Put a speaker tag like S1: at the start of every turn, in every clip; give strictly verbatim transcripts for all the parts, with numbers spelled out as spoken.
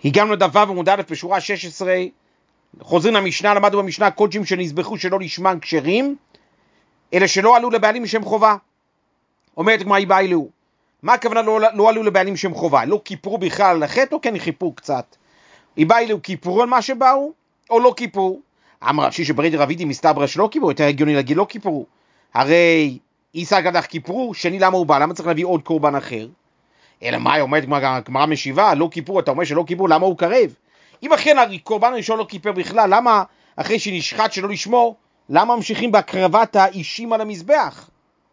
S1: הגענו לדף ו' עמוד א' בשורה שש עשרה, חוזרים למשנה, למדנו במשנה קודשים שנזבחו שלא לשמן כשרים, אלה שלא עלו לבעלים שם חובה. אומרת הגמרא היא באילו, מה הכוונה לא, לא עלו לבעלים שם חובה? לא כיפרו בכלל על החטא או כן חיפרו קצת? היא באילו כיפרו על מה שבאו או לא כיפרו? אמר רש"י שברי דרבידי מסתברא שלא כיפרו, יותר הגיוני להגיד לא כיפרו. הרי איסר קדח כיפרו, שני למה הוא בא? למה צריך להביא עוד קורבן אחר? אלא מה היא אומרת גמרא משיבה, לא כיפרו, אתה אומר שלא כיפרו, למה הוא קרב? אם אכן הקורבן הראשון לא כיפר בכלל, למה אחרי שנשחט שלא לשמו, למה ממשיכים בהקרבת האישים על המזבח?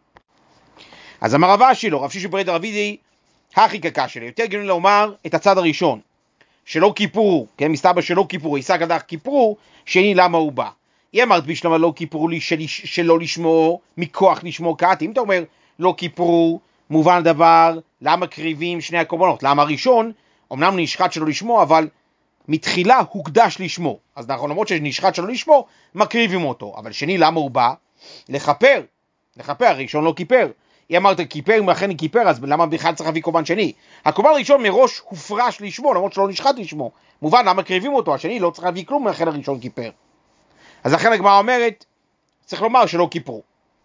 S1: אז אמר רב אשי לו, רב שישי ברי דרבידי, הכי קקה שלי, יותר הגיוני לומר את הצד הראשון, שלא כיפרו, כן, מסתבר שלא כיפרו, איסר קדח כיפרו, שני למה הוא בא? היא אמרת בשלמה לא כיפרו לי של, שלא לשמו, מכוח לשמו קעתי. אם אתה אומר לא כיפרו, מובן דבר, למה קריבים שני הקורבנות? למה הראשון, אמנם נשחט שלא לשמו, אבל מתחילה הוקדש לשמו. אז נכון, למרות שנשחט שלא לשמו, מקריבים אותו. אבל שני, למה הוא בא? לכפר. לכפר, הראשון לא כיפר. היא אמרת כיפר, אם אכן כיפר, אז למה בכלל צריך להביא קורבן שני? הקורבן הראשון מראש הופרש לשמו, למרות שלא נשחט לשמו. מובן, למה קריבים אותו? השני לא צריך להביא כלום, לכן הראשון כיפר. אז לכן הגמרא אומרת, צריך לומר שלא כיפרו.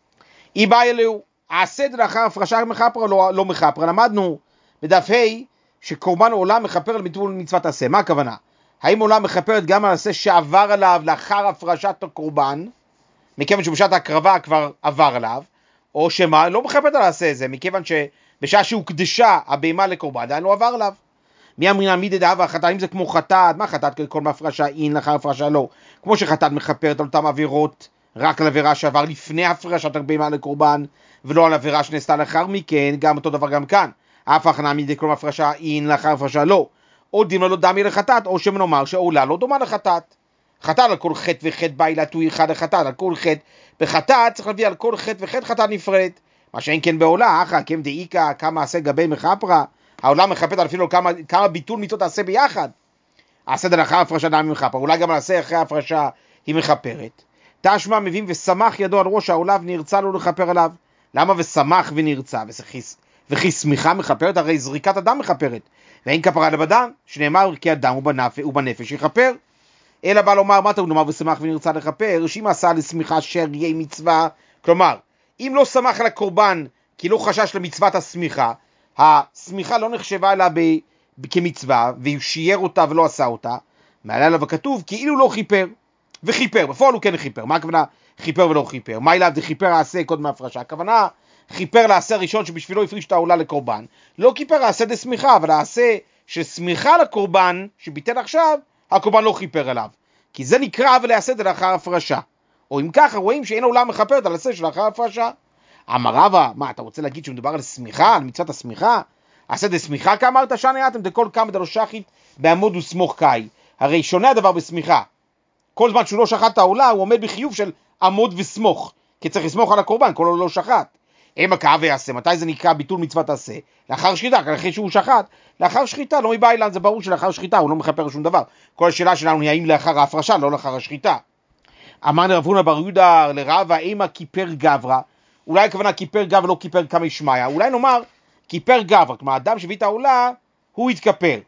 S1: היא באה אלוהו, הסדר לאחר הפרשה מחפר או לא, לא מחפר. למדנו בדף ה' שקורבן עולה מחפר על ביטול מצוות עשה. מה הכוונה? האם עולה מחפרת גם על עשה שעבר עליו לאחר הפרשת הקורבן, מכיוון שבשעת ההקרבה כבר עבר עליו, או שמה? לא מחפרת על עשה זה, מכיוון שבשעה שהוקדשה הבהמה לקורבן, עדיין לא עבר עליו. מי אמרינן מי דדעה והחטאת? אם זה כמו חטאת, מה חטאת כל מהפרשה אין לאחר הפרשה לא? כמו שחטאת מחפרת על אותם עבירות, רק על עבירה שעבר לפני הפרשת הבהמה לקורבן, ולא על עבירה שנעשתה לאחר מכן, גם אותו דבר גם כאן. אף הכנה מדי כל מהפרשה אין לאחר הפרשה לא. או דימה לא דמי לחטאת, או שמנאמר שעולה לא דומה לחטאת. חטאת על כל חטא וחטא בעילתו אחד החטאת, על כל חטא בחטאת צריך להביא על כל חטא וחטא חטאת נפרדת. מה שאין כן בעולה, אחא כם דאיקה כמה עשה גבי מחפרה, העולה מחפרת על אפילו כמה, כמה ביטול מיתות תעשה ביחד. הסדר אחר הפרשה דמי מחפרה, אולי גם נעשה אחרי הפרשה היא מחפרת. תשמע מבין ושמח ידו על ראש העולה ונרצה לו לחפר עליו. למה ושמח ונרצה? וכי שמחה מחפרת, הרי זריקת הדם מחפרת. ואין כפרה לבדם, שנאמר כי הדם ובנפש יכפר. אלא בא לומר, מה טוב נאמר ושמח ונרצה לחפר, שאם עשה לשמיכה שריי מצווה, כלומר, אם לא שמח על הקורבן, כי לא חשש למצוות השמיכה, השמיכה לא נחשבה לה ב... כמצווה, והוא שייר אותה ולא עשה אותה, מעלה עליו הכתוב, כאילו לא חיפר, וחיפר, בפועל הוא כן חיפר. מה הכוונה חיפר ולא חיפר? מה אליו דחיפר העשה קודם מהפרשה? הכוונה חיפר לעשה הראשון שבשבילו הפריש את העולה לקורבן, לא חיפר העשה דשמיכה, אבל העשה ששמיכה לקורבן שביטל עכשיו, הקורבן לא חיפר עליו, כי זה נקרא ולעשה את זה לאחר הפרשה. או אם ככה רואים שאין העולה מחפרת על עשה שלאחר הפרשה. אמר רבא, מה אתה רוצה להגיד שמדובר על סמיכה, על מצוות הסמיכה? עשה דשמיכה כאמרת שנה יתם דכל כמה דלא שחית בעמוד וסמוך קאי. הרי שונה הדבר בסמיכה, כל זמן שהוא לא שחט את העולה הוא עומד בחיוב של עמוד וסמוך, כי צריך לסמוך על הקורבן כל עוד לא שחט. אם הקרב יעשה, מתי זה נקרא ביטול מצוות עשה? לאחר שחיטה, אחרי שהוא שחט. לאחר שחיטה, לא מבא אילן, זה ברור שלאחר שחיטה הוא לא מחפר שום דבר. כל השאלה שלנו היא האם לאחר ההפרשה, לא לאחר השחיטה. אמרנו רב הונא בר יהודה לרבא, אימה כיפר גברא, אולי הכוונה כיפר גברא לא כיפר כמה ישמעיה, אולי נאמר כיפר גברא, כלומר האדם שהביא את העולה, הוא יתכפר.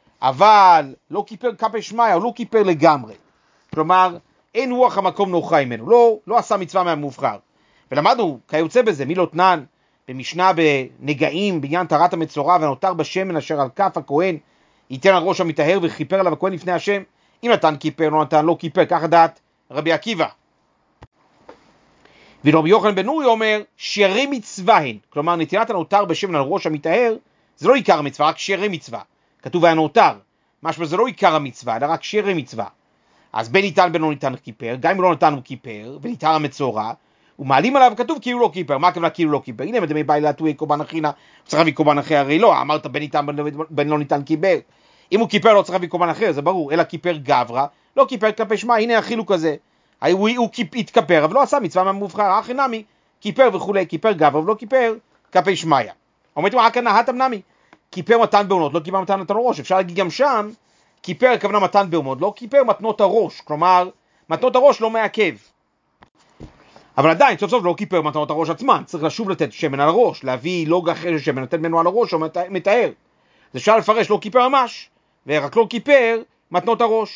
S1: אבל לא כיפר כמה ישמעיה, הוא לא כיפר לגמרי. כלומר, אין רוח המקום נוחה ממנו, לא, לא עשה מצווה מהמובחר. ולמדנו, כיוצא בזה, מי לא תנן, במשנה בנגעים, בעניין טהרת המצורע, ונותר בשמן אשר על כף הכהן, ייתן על ראש המטהר וכיפר עליו הכהן לפני השם. אם נתן כיפר, לא נתן, לא כיפר, ככה דעת רבי עקיבא. ורבי יוחנן בן נורי אומר, שרי מצווה הן, כלומר נתינת הנותר בשמן על ראש המטהר, זה לא עיקר המצווה, רק שרי מצווה. כתוב היה נותר, משמע זה לא עיקר המצווה, אלא רק שרי מצווה. אז בין ניתן בין לא ניתן כיפר, גם אם לא נתן הוא כיפר, וניתן המצורע, ומעלים עליו כתוב כאילו לא כיפר. מה הכוונה כאילו לא כיפר? הנה מדמי באי להטוי קורבן אחינה, צריך להביא קורבן אחר, הרי לא, אמרת בין ניתן בין לא ניתן כיפר. אם הוא כיפר לא צריך להביא קורבן אחר, זה ברור, אלא כיפר גברא, לא כיפר כלפי שמע, הנה החילוק הזה. הוא, הוא התכפר, אבל לא עשה מצווה מהמובחר, אחי נמי, כיפר וכולי, כיפר גברא ולא כיפר כלפי שמעיה. אומרת מה הכוונה, התם נמי, כיפר מתן בעונות, לא כיפר מתן הראש. אפשר להגיד גם שם, כיפר הכוונה מתן בעונות, לא כיפר מתנות הראש, כלומר, מתנות הראש לא מעכב. אבל עדיין, סוף סוף לא כיפר מתנות הראש עצמן, צריך לשוב לתת שמן על הראש, להביא לוג אחרי שמן, לתת ממנו על הראש או מטהר. זה אפשר לפרש לא כיפר ממש, ורק לא כיפר מתנות הראש.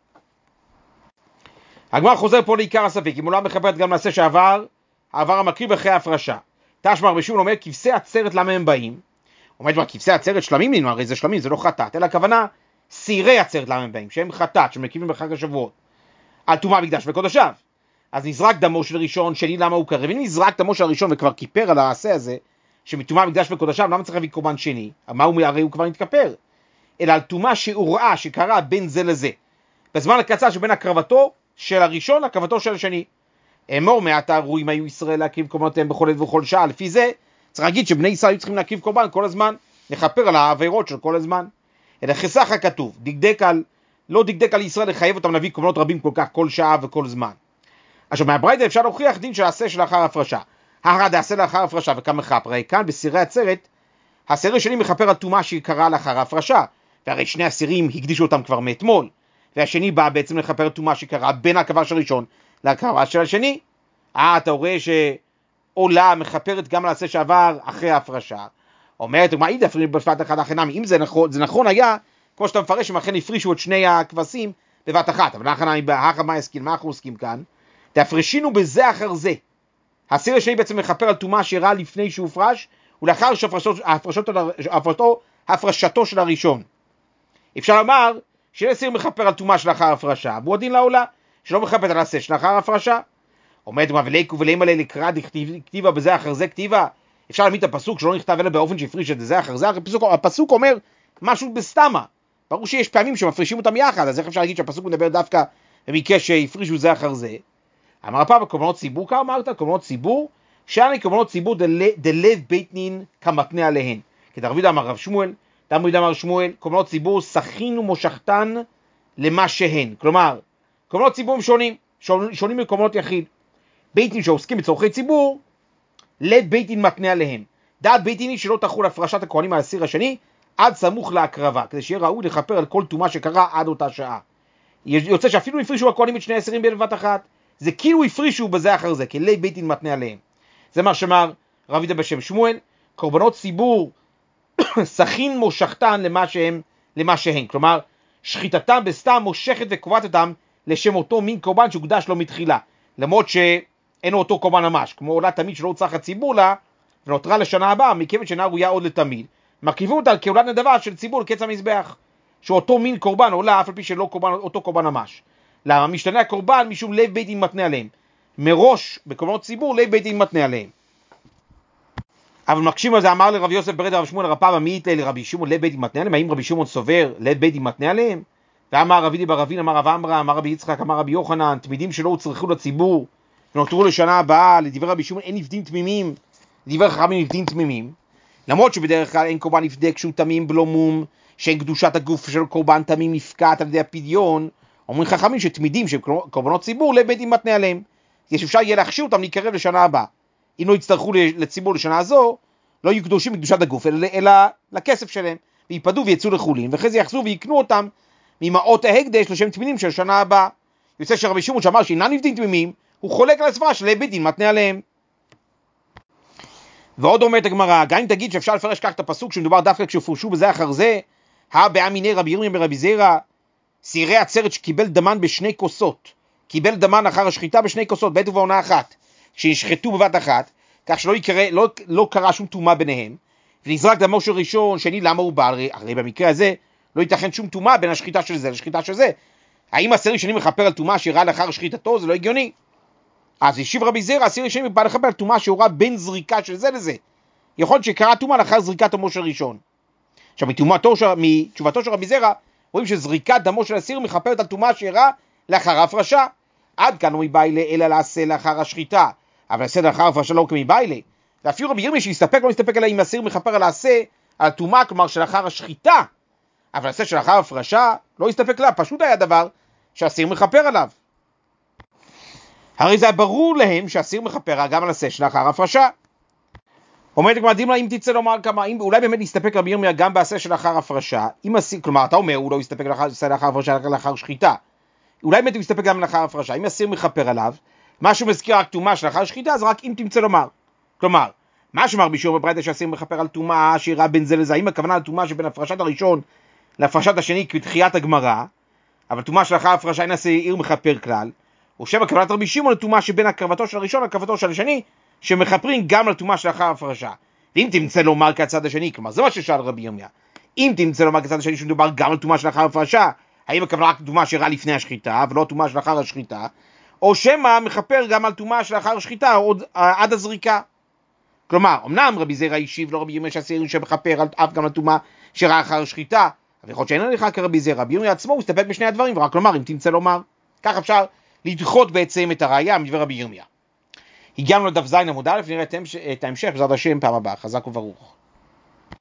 S1: הגמרא חוזר פה לעיקר הספק, אם הוא לא מכפרת גם מעשה שעבר, העבר המקריב אחרי ההפרשה. תשמע רבי שמעון אומר, כבשי עצרת למה הם באים? אומר מה, כבשי עצרת שלמים נאמר, הרי זה שלמים, זה לא חטאת, אלא הכוונה סירי עצרת למה הם באים, שהם חטאת, שמקימים בחג השבועות, על טומאה מקדש וקודשיו. אז נזרק דמו של ראשון, שני למה הוא קרב, אם נזרק דמו של הראשון וכבר כיפר על העשה הזה, שמטומאה מקדש וקודשיו, למה צריך להביא קורבן שני? מה הוא, הרי הוא כבר נתכפר, אלא על טומאה שהוראה, שקרה בין זה לזה, בזמן הקצר שבין הקרבתו של הראשון לקרבתו של השני. אמור מעתה ראויים היו ישראל להקריב קורבנותיהם בכל עת ובכל שעה, לפי זה צריך להגיד שבני ישראל היו צריכים להקריב קורבן כל הזמן, לכפר על העבירות של כל הזמן. אלא חסך הכתוב, דקדק על, לא דקדק על ישראל לחייב אותם להביא קורבנות רבים כל כך כל שעה וכל זמן. עכשיו מהברייתא אפשר להוכיח דין של עשה שלאחר הפרשה. הרע דעשה לאחר הפרשה וכמה מכפר, כאן בסירי עצרת, הסיר השני מכפר על טומאה שקרה לאחר ההפרשה, והרי שני הסירים הקדישו אותם כבר מאתמול, והשני בא בעצם לכפר טומאה שקרה בין הקרבה של הראשון לקרבה של השני. אה, אתה רואה שעולה מכפרת גם על עשה שעבר אחרי ההפרשה. אומרת, מה אידה הפרישו בבת אחת אחרי נמי? אם זה נכון, זה נכון היה, כמו שאתה מפרש, הם אכן הפרישו את שני הכבשים בבת אחת, אבל אחר נמי, אחר מה הסכים, מה אנחנו עוסקים כאן? תפרשינו בזה אחר זה. הסיר השני בעצם מכפר על טומאה שאירעה לפני שהופרש, ולאחר שהפרשתו, הפרשתו של הראשון. אפשר לומר, שאין סיר מכפר על טומאה שלאחר הפרשה, והוא הדין לעולה, שלא מכפר על עשה שלאחר הפרשה. אומרת, מה וליקו ולאים עלי לקרא כתיבה בזה אחר זה כתיבה, אפשר להעמיד את הפסוק שלא נכתב אלא באופן שהפריש את זה אחר זה, הפסוק, הפסוק אומר משהו בסתמה, ברור שיש פעמים שמפרישים אותם יחד, אז איך אפשר להגיד שהפסוק מדבר דווקא במקרה שהפרישו זה אחר זה? אמר הפעם, קורבנות ציבור, כמה אמרת? קורבנות ציבור, שאני קורבנות ציבור דלב בית נין כמתנה עליהן. כדרביד אמר רב שמואל, דרביד אמר שמואל, קורבנות ציבור סכין ומשכתן למה שהן. כלומר, קורבנות ציבור הם שונים, שונים מקורבנות יחיד. בית נין שעוסקים בצורכי ציבור, לב בית דין מתנה עליהם. דעת בית דין היא שלא תחול הפרשת הכהנים על הסיר השני עד סמוך להקרבה, כדי שיהיה ראוי לכפר על כל טומאה שקרה עד אותה שעה. יוצא שאפילו הפרישו הכהנים את שני הסירים בלבת אחת, זה כאילו הפרישו בזה אחר זה, כי לב בית דין מתנה עליהם. זה מה שאמר רב יהודה בשם שמואל, קורבנות ציבור סכין מושכתן למה שהם, למה שהן. כלומר, שחיטתם בסתם מושכת וקובעת אותם לשם אותו מין קורבן שהוקדש לו מתחילה. למרות שאין אותו קורבן ממש, כמו עולה תמיד שלא צריך הציבור לה, ונותרה לשנה הבאה, מכיוון שאינה ראויה עוד לתמיד, מרכיבים אותה כעולת נדבה של ציבור לקץ המזבח, שאותו מין קורבן עולה, אף על פי שלא קורבן, אותו קורבן ממש. למה? משתנה הקורבן משום לב בית דין מתנה עליהם. מראש, בקורבנות ציבור, לב בית דין מתנה עליהם. אבל מקשים על זה, אמר לרב יוסף ברד רב שמואל הרב פאבא, מי יתלה לרבי שמעון לב בית דין מתנה עליהם? האם רבי שמעון סובר לב בית דין מתנה עליהם? ואמר רבי דיבר רבין, אמר רב עמרם, אמר רבי יצחק, אמר רבי יוחנן, תמידים שלא הוצרכו לציבור ונותרו לשנה הבאה, לדברי רבי שמעון אין נפדים תמימים, לדברי חכמים נפדים תמימים, למרות שבדרך כלל אין קורבן נפדה כשהוא תמים בלא מום, שאין קדושת הגוף של קורבן תמים נפקעת על ידי הפדיון. אומרים חכמים שתמידים שהם קורבנות ציבור לב בית דין מתנה עליהם, יש אפשר יהיה להכשיר אותם להיקרב לשנה הבאה. אם לא יצטרכו לציבור לשנה הזו, לא יהיו קדושים מקדושת הגוף, אלא, אלא לכסף שלהם, ויפדו ויצאו לחולין, ואחרי זה יחזרו ויקנו אותם ממעות ההקדש לשם תמימים של שנה הבאה. יוצא שרבי שמעון שאמר שאינם נפדים תמימים, הוא חולק על הסברה של לב בית דין מתנה עליהם. ועוד אומרת הגמרא, גם אם תגיד שאפשר לפרש כך את הפסוק שמדובר דווקא כשפרשו בזה אחר זה, הבעה מיני רבי ירמיה ברבי זירא, סירי עצרת שקיבל דמן בשני כוסות, קיבל דמן אחר השחיטה בשני כוסות, בעת ובעונה אחת, שנשחטו בבת אחת, כך שלא יקרה, לא, לא קרה שום טומאה ביניהם, ונזרק דמו של ראשון, שני למה הוא בא, הרי, הרי במקרה הזה לא ייתכן שום טומאה בין השחיטה של זה לשחיטה של זה. האם הסיר השני מכפר על טומאה שאירעה לאחר שחיטתו? זה לא הגיוני. אז השיב רבי זירא, הסיר השני בא לכפר על טומאה שאירעה בין זריקה של זה לזה. יכול להיות שקרה טומאה לאחר זריקת דמו של ראשון. עכשיו מתשובתו של רבי זירא, רואים שזריקת דמו של הסיר מכפרת על טומאה שאירעה לאחר ההפרשה. עד כאן הוא מביילה אלא לעשה לאחר השחיטה, אבל לעשה לאחר ההפרשה לא כמביילה. ואפילו רבי ירמיה שיסתפק לא מסתפק אלא אם הסיר מכפר על העשה על טומאה, כלומר שלאחר השחיטה, אבל העשה שלאחר ההפרשה לא יסתפק לה, פשוט היה דבר שהסיר מכפר עליו. הרי זה ברור להם שהסיר מכפר גם על העשה שלאחר ההפרשה. אומרת הגמרא, דימלה, אם תצא לומר כמה, אם, אולי באמת נסתפק רבי ירמיה גם בעשה שלאחר הפרשה, אם הסיר, כלומר אתה אומר הוא לא יסתפק לאחר הפרשה לאחר שחיטה, אולי באמת הוא יסתפק גם לאחר הפרשה, אם הסיר מכפר עליו, משהו מזכיר רק טומאה שלאחר שחיטה, אז רק אם תמצא לומר. כלומר, מה שאמר בישור בברייתא שהסיר מכפר על טומאה שאירעה בין זה לזה, האם הכוונה על טומאה שבין הפרשת הראשון להפרשת השני כתחיית הגמרא, אבל טומאה שלאחר הפרשה אין נעשה עיר מכפר כלל, או שבע כוונת רבי שמעון לטומאה שבין הקרבתו של הראשון לקרבתו של השני, שמכפרים גם לטומאה שלאחר הפרשה. ואם תמצא לומר כצד השני, כלומר זה מה ששאל רבי ירמיה, אם תמצא לומר כצד השני שמדובר גם על טומאה שלאחר הפרשה, האם הכוונה רק טומאה שאירעה לפני השחיטה, ולא טומאה שלאחר השחיטה, או שמא מכפר גם על טומאה שלאחר השחיטה, עוד עד הזריקה. כלומר, אמנם רבי זירא השיב לא רבי ירמיה שהשעיר שמכפר אף גם לטומאה שאירעה אחר השחיטה, אבל יכול להיות שאין הליכה כרבי זירא, רבי ירמיה עצמו הוא הסתפק בשני הדברים, ורק לומר אם תמצא לומר. כך אפשר לדחות בעצם את הראייה מדבר רבי ירמיה. הגענו לדף זין עמוד א', נראה את ההמשך בעזרת השם פעם הבאה. חזק וברוך.